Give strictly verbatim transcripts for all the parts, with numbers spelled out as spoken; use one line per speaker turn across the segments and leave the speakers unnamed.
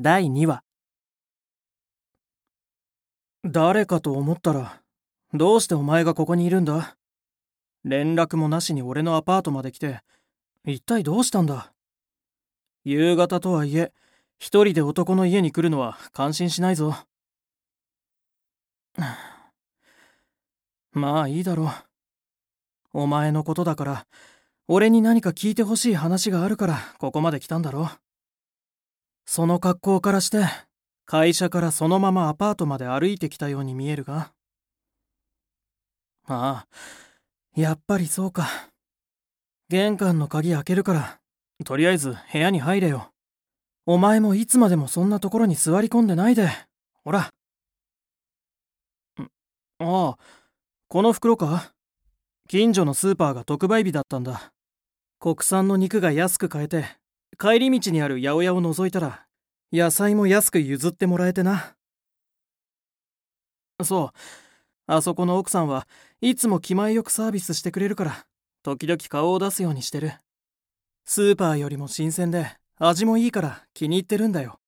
だいにわ。誰かと思ったら、どうしてお前がここにいるんだ？連絡もなしに俺のアパートまで来て、一体どうしたんだ？夕方とはいえ、一人で男の家に来るのは感心しないぞ。まあいいだろう。お前のことだから、俺に何か聞いてほしい話があるからここまで来たんだろう。その格好からして、会社からそのままアパートまで歩いてきたように見えるが。ああ、やっぱりそうか。玄関の鍵開けるから、とりあえず部屋に入れよ。お前もいつまでもそんなところに座り込んでないで。ほら。んああ、この袋か？近所のスーパーが特売日だったんだ。国産の肉が安く買えて、帰り道にある八百屋を覗いたら、野菜も安く譲ってもらえてな。そう、あそこの奥さんはいつも気前よくサービスしてくれるから、時々顔を出すようにしてる。スーパーよりも新鮮で、味もいいから気に入ってるんだよ。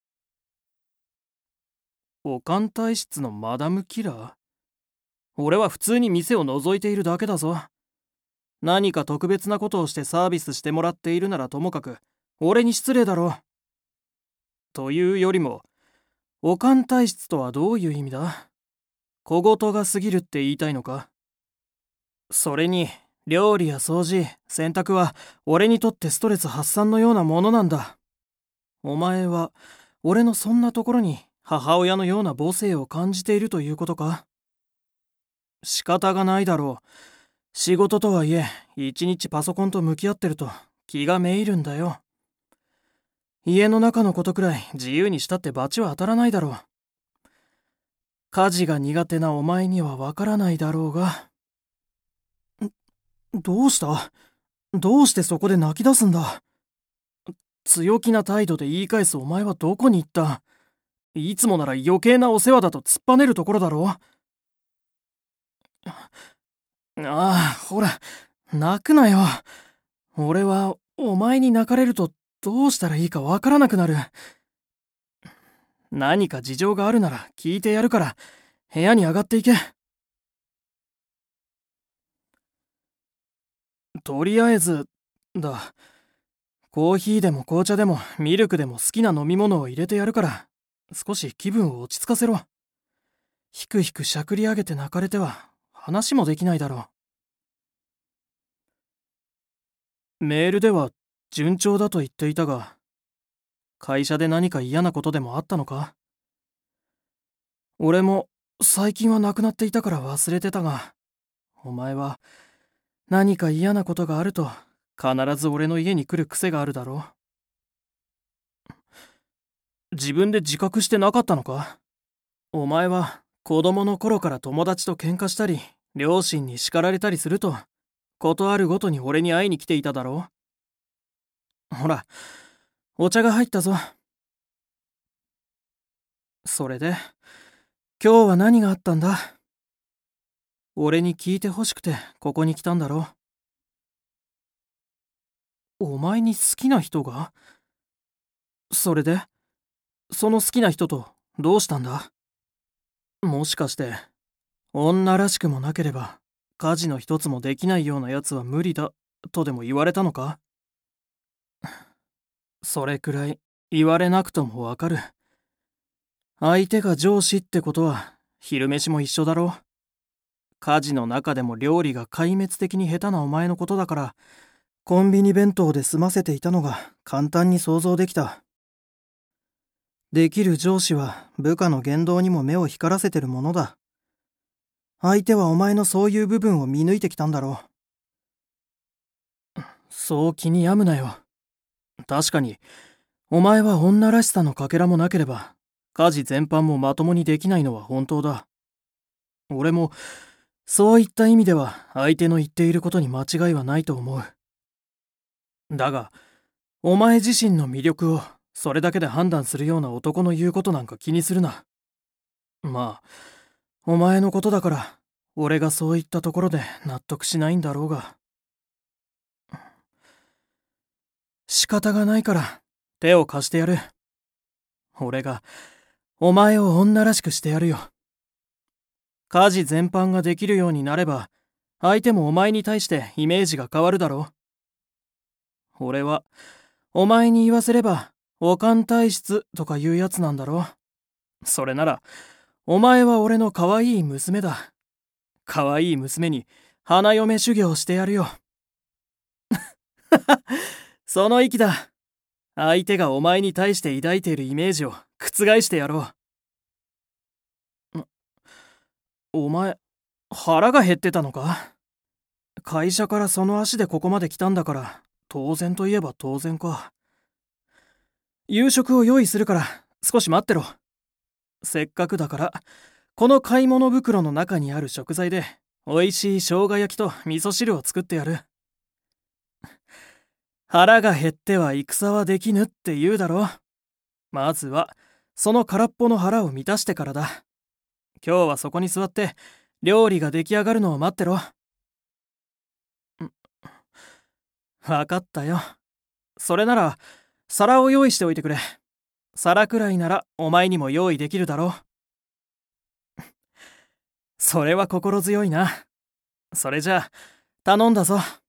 おかん体質のマダムキラー？俺は普通に店を覗いているだけだぞ。何か特別なことをしてサービスしてもらっているならともかく、俺に失礼だろう。というよりも、おかん体質とはどういう意味だ？小言が過ぎるって言いたいのか？それに、料理や掃除、洗濯は俺にとってストレス発散のようなものなんだ。お前は俺のそんなところに母親のような母性を感じているということか？仕方がないだろう。仕事とはいえ、一日パソコンと向き合ってると気がめいるんだよ。家の中のことくらい自由にしたって罰は当たらないだろう。家事が苦手なお前にはわからないだろうが。どうした？どうしてそこで泣き出すんだ？強気な態度で言い返すお前はどこに行った？いつもなら余計なお世話だと突っぱねるところだろ？ああ、ほら、泣くなよ。俺はお前に泣かれるとどうしたらいいかわからなくなる。何か事情があるなら聞いてやるから、部屋に上がっていけ。とりあえず、だ。コーヒーでも紅茶でもミルクでも好きな飲み物を入れてやるから、少し気分を落ち着かせろ。ひくひくしゃくり上げて泣かれては話もできないだろう。メールでは順調だと言っていたが、会社で何か嫌なことでもあったのか？俺も最近は亡くなっていたから忘れてたが、お前は何か嫌なことがあると必ず俺の家に来る癖があるだろう。自分で自覚してなかったのか？お前は子供の頃から友達と喧嘩したり、両親に叱られたりすると、ことあるごとに俺に会いに来ていただろう。ほら、お茶が入ったぞ。それで、今日は何があったんだ？俺に聞いてほしくてここに来たんだろう。お前に好きな人が？それで、その好きな人とどうしたんだ？もしかして、女らしくもなければ、家事の一つもできないようなやつは無理だ、とでも言われたのか？それくらい言われなくともわかる。相手が上司ってことは、昼飯も一緒だろう。家事の中でも料理が壊滅的に下手なお前のことだから、コンビニ弁当で済ませていたのが簡単に想像できた。できる上司は部下の言動にも目を光らせてるものだ。相手はお前のそういう部分を見抜いてきたんだろう。そう気に病むなよ。確かに、お前は女らしさのかけらもなければ、家事全般もまともにできないのは本当だ。俺も、そういった意味では相手の言っていることに間違いはないと思う。だが、お前自身の魅力をそれだけで判断するような男の言うことなんか気にするな。まあ、お前のことだから、俺がそういったところで納得しないんだろうが。仕方がないから、手を貸してやる。 俺がお前を女らしくしてやるよ。家事全般ができるようになれば、相手もお前に対してイメージが変わるだろう。俺は、お前に言わせれば、おかん体質とかいうやつなんだろう。それなら、お前は俺の可愛い娘だ。可愛い娘に花嫁修行してやるよ。その意気だ。相手がお前に対して抱いているイメージを覆してやろう。お前、腹が減ってたのか？会社からその足でここまで来たんだから、当然といえば当然か。夕食を用意するから少し待ってろ。せっかくだから、この買い物袋の中にある食材で美味しい生姜焼きと味噌汁を作ってやる。腹が減っては戦はできぬって言うだろ。まずはその空っぽの腹を満たしてからだ。今日はそこに座って料理が出来上がるのを待ってろ。わかったよ。それなら皿を用意しておいてくれ。皿くらいならお前にも用意できるだろう。それは心強いな。それじゃあ頼んだぞ。